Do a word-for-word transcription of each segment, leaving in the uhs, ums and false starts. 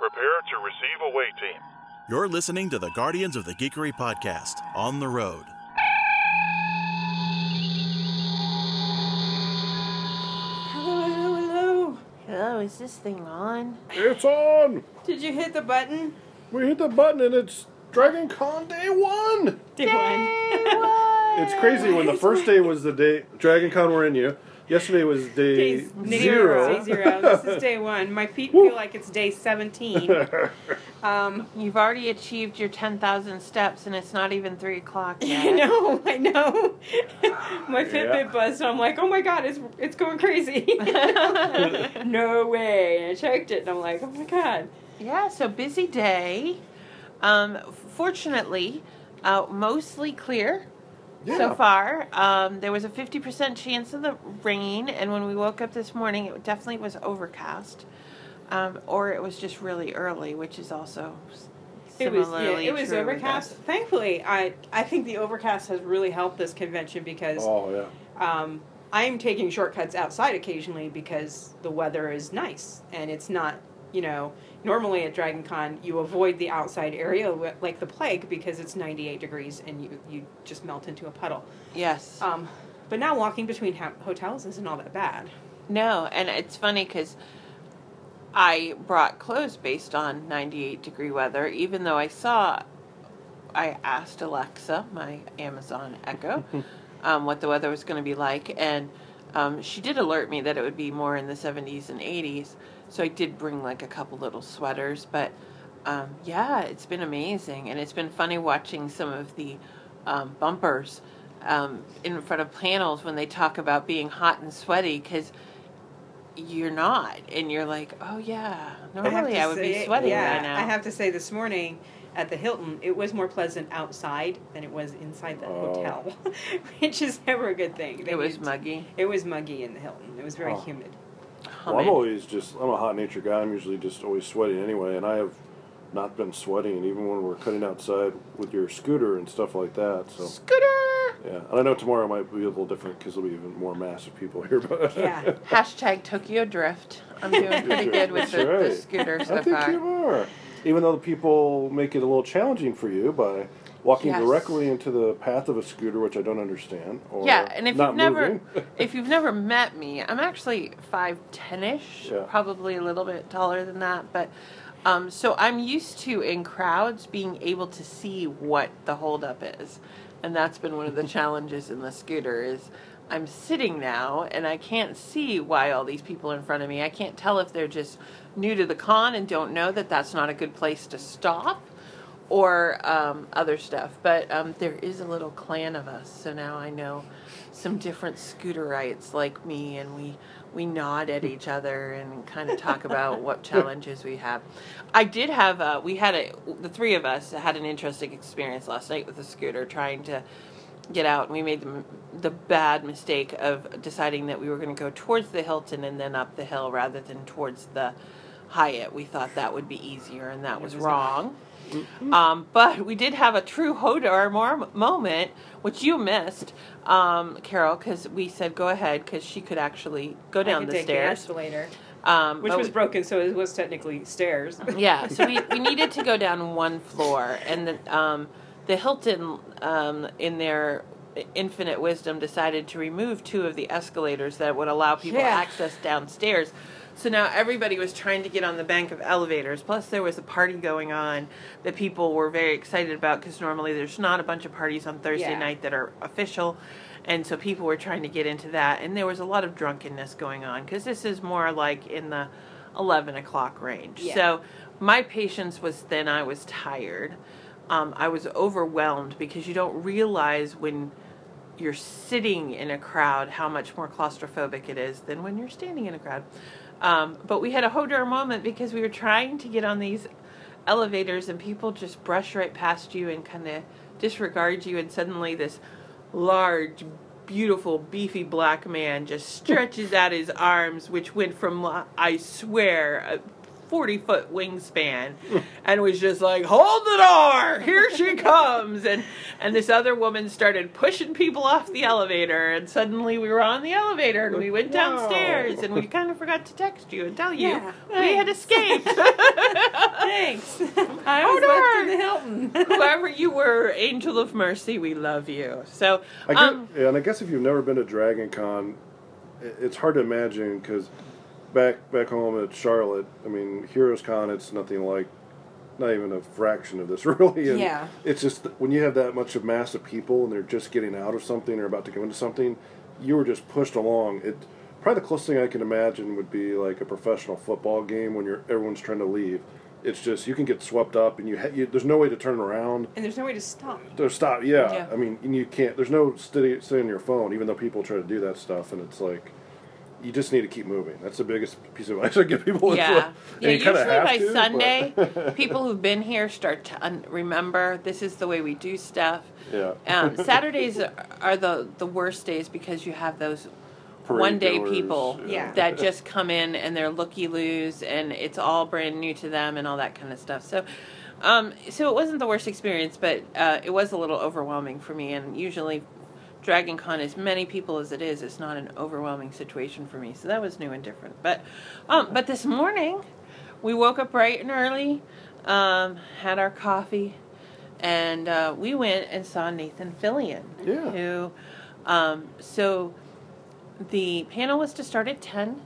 Prepare to receive away team. You're listening to the Guardians of the Geekery podcast, On the Road. Hello, hello, hello. Hello, is this thing on? It's on! Did you hit the button? We hit the button and it's Dragon Con Day One! Day one. It's crazy when the first day was the day Dragon Con we're in you. Yesterday was day Day zero. Day zero. This is day one. My feet feel like it's day seventeen. Um, You've already achieved your ten thousand steps, and it's not even three o'clock I yet. know, I know. My Fitbit Yeah. buzzed, so I'm like, oh my god, it's it's going crazy. No way. And I checked it, and I'm like, oh my god. Yeah, so busy day. Um, fortunately, uh, mostly clear Yeah. so far. Um, there was a fifty percent chance of the rain, and when we woke up this morning, it definitely was overcast. Um, or it was just really early, which is also It was similarly yeah, it was true with overcast. us. Thankfully, I I think the overcast has really helped this convention because Oh, yeah. um, I'm taking shortcuts outside occasionally because the weather is nice and it's not, you know, normally at Dragon Con you avoid the outside area like the plague because it's ninety-eight degrees and you, you just melt into a puddle. Yes. Um, but now walking between ha- hotels isn't all that bad. No, and it's funny because I brought clothes based on ninety-eight degree weather, even though I saw, I asked Alexa, my Amazon Echo, um, what the weather was going to be like, and um, she did alert me that it would be more in the seventies and eighties, so I did bring like a couple little sweaters, but um, yeah, it's been amazing, and it's been funny watching some of the um, bumpers um, in front of panels when they talk about being hot and sweaty, because you're not, and you're like, oh yeah, normally I, I would say, be sweating yeah, right now. I have to say this morning at the Hilton, it was more pleasant outside than it was inside the Oh. hotel, which is never a good thing. They It was used- muggy. It was muggy in the Hilton. It was very Oh. humid. Well, I'm always just, I'm a hot natured guy. I'm usually just always sweating anyway, and I have not been sweating, even when we're cutting outside with your scooter and stuff like that. So Scooter! yeah, and I know tomorrow might be a little different because there'll be even more massive people here. But Yeah. Hashtag Tokyo Drift. I'm doing pretty good with the, That's right. the scooter so I think far. you are. Even though the people make it a little challenging for you by walking Yes. directly into the path of a scooter, which I don't understand. Or Yeah, and if not you've never, moving. if you've never met me, I'm actually five ten ish, Yeah. probably a little bit taller than that, but um, so I'm used to in crowds being able to see what the holdup is, and that's been one of the challenges in the scooter is I'm sitting now and I can't see why all these people in front of me. I can't tell if they're just new to the con and don't know that that's not a good place to stop, or um, other stuff. But um, there is a little clan of us, so now I know some different scooterites like me, and we we nod at each other and kind of talk about what challenges we have. I did have uh, we had a the three of us had an interesting experience last night with a scooter trying to get out, and we made the, the bad mistake of deciding that we were going to go towards the Hilton and then up the hill rather than towards the Hyatt. We thought that would be easier, and that was was wrong. Um, but we did have a true Hodor more moment, which you missed, um, Carol, because we said go ahead, because she could actually go I down could the take stairs. the escalator, Um, which but was we- broken, so it was technically stairs. yeah, so we, we needed to go down one floor, and the, um, the Hilton, um, in their infinite wisdom, decided to remove two of the escalators that would allow people Yeah. access downstairs. So now everybody was trying to get on the bank of elevators. Plus, there was a party going on that people were very excited about, because normally there's not a bunch of parties on Thursday Yeah. night that are official. And so people were trying to get into that. And there was a lot of drunkenness going on, because this is more like in the eleven o'clock range. Yeah. So my patience was thin. I was tired. Um, I was overwhelmed, because you don't realize when you're sitting in a crowd how much more claustrophobic it is than when you're standing in a crowd. Um, but we had a Hodor moment, because we were trying to get on these elevators and people just brush right past you and kind of disregard you, and suddenly this large, beautiful, beefy black man just stretches out his arms, which went from, I swear, a forty-foot wingspan, and was just like, hold the door, here she comes, and and this other woman started pushing people off the elevator, and suddenly we were on the elevator, and we went downstairs, Wow. and we kind of forgot to text you and tell you Yeah, we had thanks. escaped. Thanks. I was left in the Hilton. Whoever you were, Angel of Mercy, we love you. So, I guess, um, yeah, and I guess if you've never been to Dragon Con, i- it's hard to imagine because back back home at Charlotte, I mean, Heroes Con, it's nothing like, not even a fraction of this, really. And Yeah. It's just that when you have that much of mass of people and they're just getting out of something or about to go into something, you were just pushed along. It probably the closest thing I can imagine would be like a professional football game when you're everyone's trying to leave. It's just you can get swept up and you, ha- you there's no way to turn around. And there's no way to stop. There's stop, yeah. Yeah. I mean, and you can't. There's no steady stay on your phone, even though people try to do that stuff, and it's like you just need to keep moving. That's the biggest piece of advice I give people. It's yeah. like- Yeah, and you kinda usually have by to, Sunday, but- people who've been here start to un- remember this is the way we do stuff. Yeah. Um, Saturdays are, are the, the worst days because you have those Parade one day goers, people Yeah. that just come in and they're looky-loos and it's all brand new to them and all that kind of stuff. So um, so it wasn't the worst experience, but uh, it was a little overwhelming for me. And usually Dragon Con, as many people as it is, it's not an overwhelming situation for me. So that was new and different. But um, but this morning, we woke up bright and early, um, had our coffee, and uh, we went and saw Nathan Fillion. Yeah. Who, um, so the panel was to start at ten.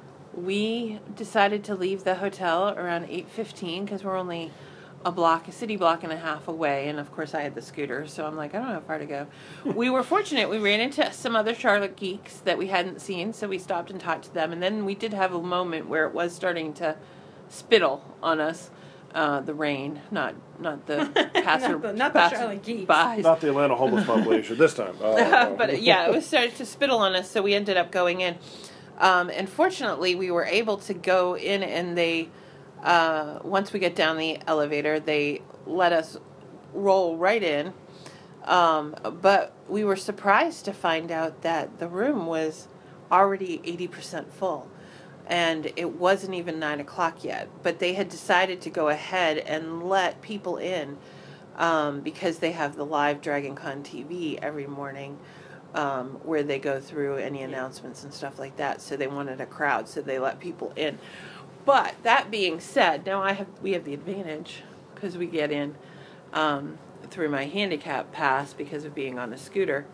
We decided to leave the hotel around eight fifteen because we're only a block, a city block and a half away. And of course I had the scooter, so I'm like, I don't know how far to go. We were fortunate. We ran into some other Charlotte geeks that we hadn't seen, so we stopped and talked to them. And then we did have a moment where it was starting to spittle on us. Uh, the rain, not not the passer, Not the- not the passer- Charlotte geeks. bys. Not the Atlanta homeless population this time. Oh, no. But yeah, it was starting to spittle on us, so we ended up going in. Um, and fortunately, we were able to go in, and they, uh, once we get down the elevator, they let us roll right in. Um, but we were surprised to find out that the room was already eighty percent full. And it wasn't even nine o'clock yet. But they had decided to go ahead and let people in um, because they have the live Dragon Con T V every morning um, where they go through any announcements and stuff like that. So they wanted a crowd, so they let people in. But that being said, now I have we have the advantage because we get in um, through my handicap pass because of being on a scooter.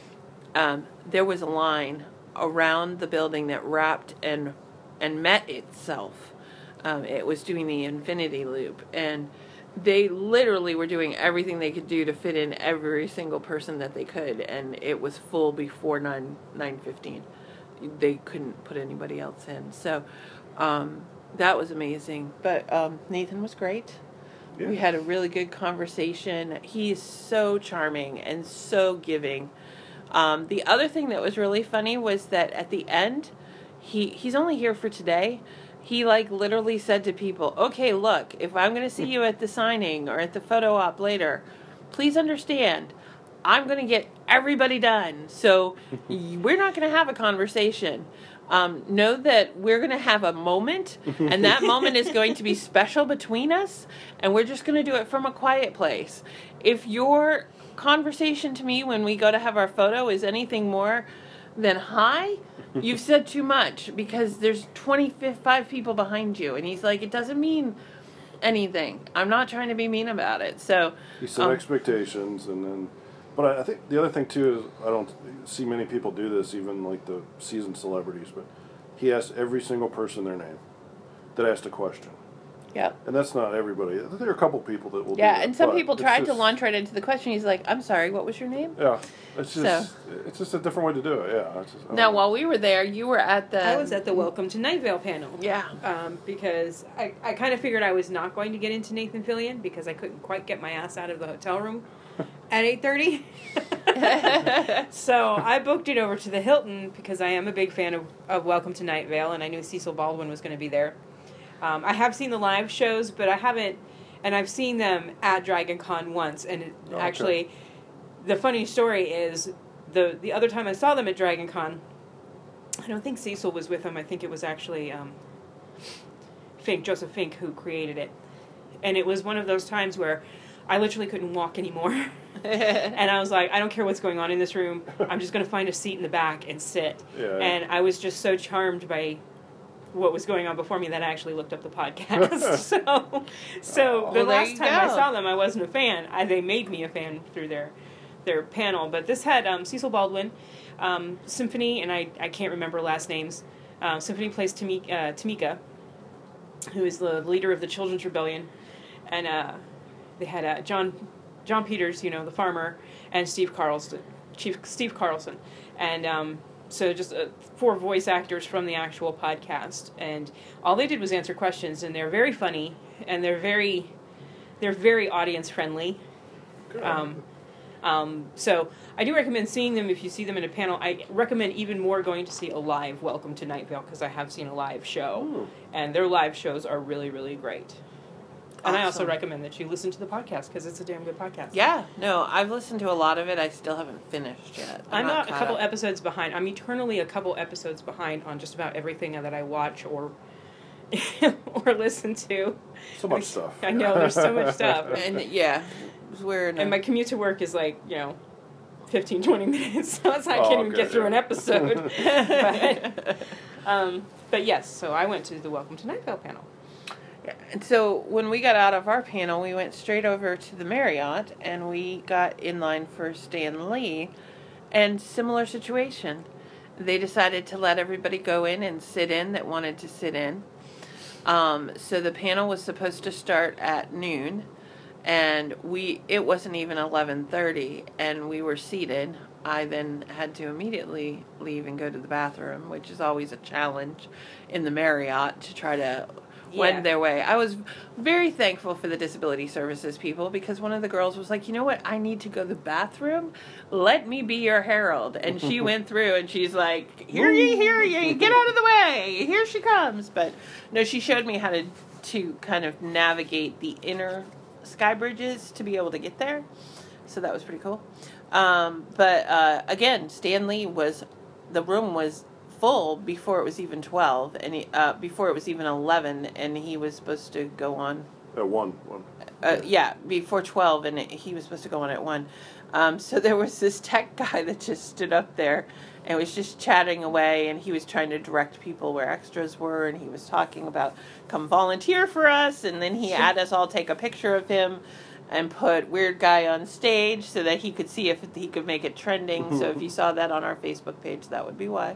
Um, there was a line around the building that wrapped and and met itself. Um, it was doing the infinity loop, and they literally were doing everything they could do to fit in every single person that they could, and it was full before nine nine fifteen. They couldn't put anybody else in, so um, that was amazing. But um, Nathan was great. Yeah. We had a really good conversation. He's so charming and so giving. Um, the other thing that was really funny was that at the end, he he's only here for today. He like literally said to people, okay, look, if I'm going to see you at the signing or at the photo op later, please understand, I'm going to get everybody done. So we're not going to have a conversation. Um, know that we're going to have a moment, and that moment is going to be special between us, and we're just going to do it from a quiet place. If your conversation to me when we go to have our photo is anything more than hi, you've said too much, because there's twenty-five people behind you. And he's like, it doesn't mean anything. I'm not trying to be mean about it. So You set um, expectations, and then, but I, I think the other thing too is I don't see many people do this, even like the seasoned celebrities. But he asked every single person their name that asked a question, yeah. and that's not everybody. There are a couple people that will. do Yeah, that, and some but people it's tried to just- launch right into the question. He's like, I'm sorry, what was your name? Yeah, it's So- just it's just a different way to do it. Yeah. It's just, I don't Now, know. while we were there, you were at the... I was at the Welcome to Night Vale panel. Yeah. Um, because I, I kind of figured I was not going to get into Nathan Fillion because I couldn't quite get my ass out of the hotel room at eight thirty. So I booked it over to the Hilton because I am a big fan of, of Welcome to Night Vale, and I knew Cecil Baldwin was going to be there. Um, I have seen the live shows, but I haven't, and I've seen them at Dragon Con once, and it, Oh, okay. actually, the funny story is, the, the other time I saw them at Dragon Con, I don't think Cecil was with them, I think it was actually um, Fink, Joseph Fink, who created it. And it was one of those times where I literally couldn't walk anymore. And I was like, I don't care what's going on in this room. I'm just going to find a seat in the back and sit. Yeah, yeah. And I was just so charmed by what was going on before me that I actually looked up the podcast. so so Oh, the well, there last you time I go. saw them, I wasn't a fan. I, they made me a fan through their their panel. But this had um, Cecil Baldwin, um, Symphony, and I, I can't remember last names. Uh, Symphony plays Tamika, uh, Tamika, who is the leader of the Children's Rebellion. And uh, they had uh, John John Peters, you know, the farmer, and Steve Carlson, Chief Steve Carlson. And um, so just uh, four voice actors from the actual podcast. And all they did was answer questions, and they're very funny, and they're very, they're very audience friendly. Um, um, so I do recommend seeing them if you see them in a panel. I recommend even more going to see a live Welcome to Night Vale, because I have seen a live show, Ooh. and their live shows are really, really great. And I also Awesome. recommend that you listen to the podcast, because it's a damn good podcast. Yeah, no, I've listened to a lot of it. I still haven't finished yet. I'm not a caught couple up. episodes behind. I'm eternally a couple episodes behind on just about everything that I watch or or listen to. So much stuff. I know, there's so much stuff. And yeah, we're in a- And my commute to work is like, you know, fifteen, twenty minutes. So it's like I Oh, can't even good, get through yeah. an episode. but, um, but yes, so I went to the Welcome to Night Vale panel. And so when we got out of our panel, we went straight over to the Marriott, and we got in line for Stan Lee. And similar situation. They decided to let everybody go in and sit in that wanted to sit in. Um, so the panel was supposed to start at noon, and we it wasn't even eleven thirty, and we were seated. I then had to immediately leave and go to the bathroom, which is always a challenge in the Marriott to try to Yeah. wend their way. I was very thankful for the disability services people, because one of the girls was like, you know what, I need to go to the bathroom. Let me be your herald. And she went through and she's like, hear ye, hear ye, get out of the way. Here she comes. But no, she showed me how to, to kind of navigate the inner sky bridges to be able to get there. So that was pretty cool. Um, but uh, again, Stan Lee was, the room was full before it was even twelve, and he, uh, before it was even eleven, and he was supposed to go on. At one. one. Uh, yeah, before twelve, and it, he was supposed to go on at one. Um, so there was this tech guy that just stood up there and was just chatting away, and he was trying to direct people where extras were, and he was talking about come volunteer for us, and then he had us all take a picture of him and put weird guy on stage so that he could see if he could make it trending. So if you saw that on our Facebook page, that would be why.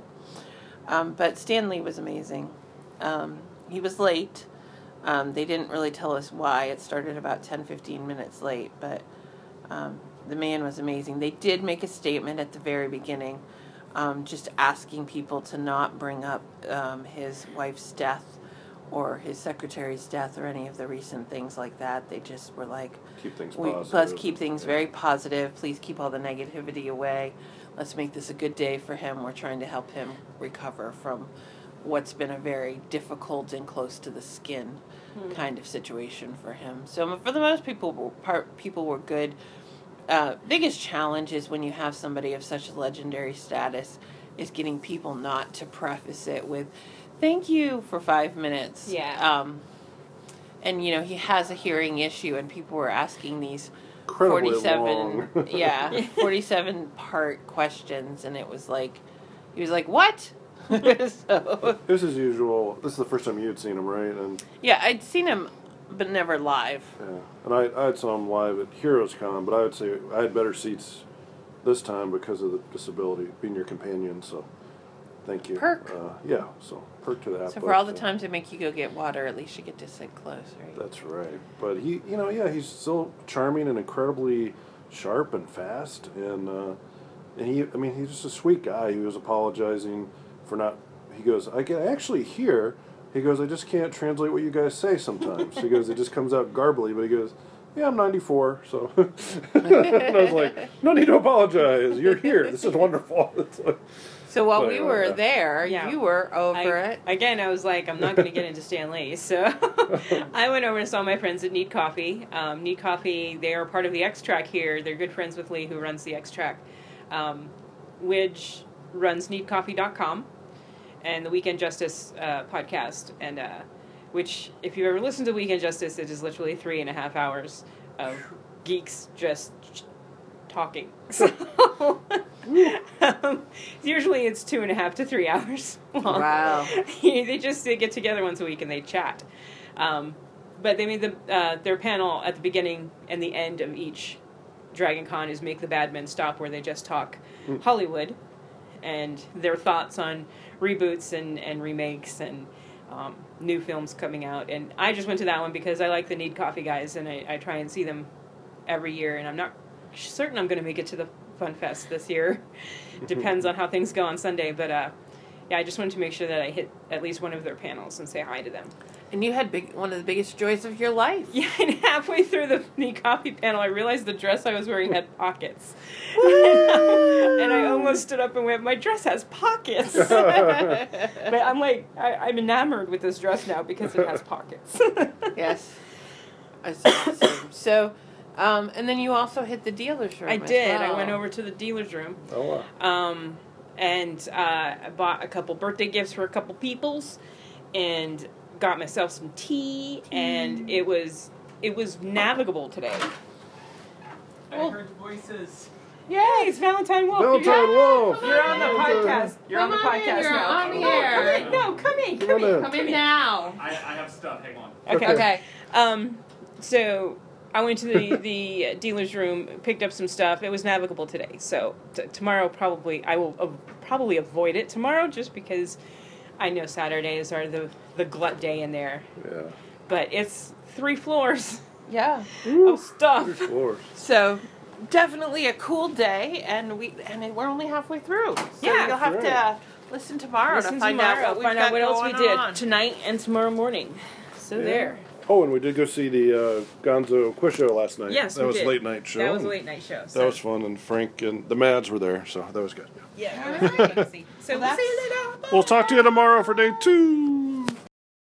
Um, but Stan Lee was amazing. Um, he was late. Um, they didn't really tell us why. It started about ten, fifteen minutes late, but um, the man was amazing. They did make a statement at the very beginning, um, just asking people to not bring up um, his wife's death or his secretary's death or any of the recent things like that. They just were like, Keep things we, positive. let's keep things very positive. Please keep all the negativity away. Let's make this a good day for him. We're trying to help him recover from what's been a very difficult and close to the skin kind of situation for him. So for the most people, part people were good. Uh, biggest challenge is when you have somebody of such legendary status is getting people not to preface it with "thank you" for five minutes. Yeah. Um, and you know he has a hearing issue, and people were asking these Incredibly forty-seven, long. yeah, forty-seven part questions, and it was like, he was like, "What?" so, It was as usual. This is the first time you had seen him, right? And yeah, I'd seen him, but never live. yeah, and I I had saw him live at Heroes Con, but I would say I had better seats this time because of the disability, being your companion. So, thank you. Perk. Uh, yeah, so perk to that. So but, for all the uh, times they make you go get water, at least you get to sit close, right? That's right. But he, you know, yeah, he's still charming and incredibly sharp and fast, and uh, and he, I mean, he's just a sweet guy. He was apologizing for not. He goes, I can actually hear. He goes, I just can't translate what you guys say sometimes. He goes, it just comes out garbly. But he goes, yeah, I'm ninety-four, so. And I was like, no need to apologize. You're here. This is wonderful. It's like, So while But, we uh, were yeah. there, Yeah. you were over I, it. Again, I was like, I'm not going to get into Stan Lee. So I went over and saw my friends at Need Coffee. Um, Need Coffee, they are part of the X-Track here. They're good friends with Lee, who runs the X-Track. Um, Widge runs need coffee dot com and the Weekend Justice uh, podcast. And uh, which, if you ever listen to Weekend Justice, it is literally three and a half hours of geeks just talking. So um, usually it's two and a half to three hours long. Wow. They just they get together once a week and they chat. Um, but they made the uh, their panel at the beginning and the end of each Dragon Con is Make the Bad Men Stop, where they just talk mm. Hollywood and their thoughts on reboots and, and remakes and um, new films coming out. And I just went to that one because I like the Need Coffee guys, and I, I try and see them every year. And I'm not certain I'm going to make it to the Fun Fest this year. Depends on how things go on Sunday. But uh, yeah, I just wanted to make sure that I hit at least one of their panels and say hi to them. And you had big one of the biggest joys of your life. Yeah, and halfway through the Need Coffee panel, I realized the dress I was wearing had pockets. and, I, and I almost stood up and went, my dress has pockets. But I'm like, I, I'm enamored with this dress now because it has pockets. Yes. That's awesome. So, um, and then you also hit the dealer's room. I did. Well. I went over to the dealer's room. Oh, wow. Um, and uh, I bought a couple birthday gifts for a couple peoples, and got myself some tea, and it was it was navigable today. I well, heard voices. Yay, it's Valentine Wolf. Valentine you're, Wolf. You're on the Valentine. podcast. You're Come on the on podcast in, you're now. on Come the air. Come in. No, come in. Come, Come in. on in. Come in now. I, I have stuff. Hang on. Okay. Okay. Okay. Um, so I went to the the dealer's room, picked up some stuff. It was navigable today. So t- tomorrow probably I will uh, probably avoid it tomorrow just because I know Saturdays are the the glut day in there. Yeah. But it's three floors Yeah. of stuff. Three floors. So, definitely a cool day, and we and we're only halfway through. So Yeah, you'll have right. to listen tomorrow Listen to find tomorrow, out what we've find got out what else we going did on. tonight and tomorrow morning. So Yeah. there. Oh, and we did go see the uh, Gonzo Quiz Show last night. Yes, that we was did. a late night show. That was a late night show. So. That was fun, and Frank and the Mads were there, so that was good. Yeah. It was crazy. So Well, we'll see you later. We'll talk to you tomorrow for day two.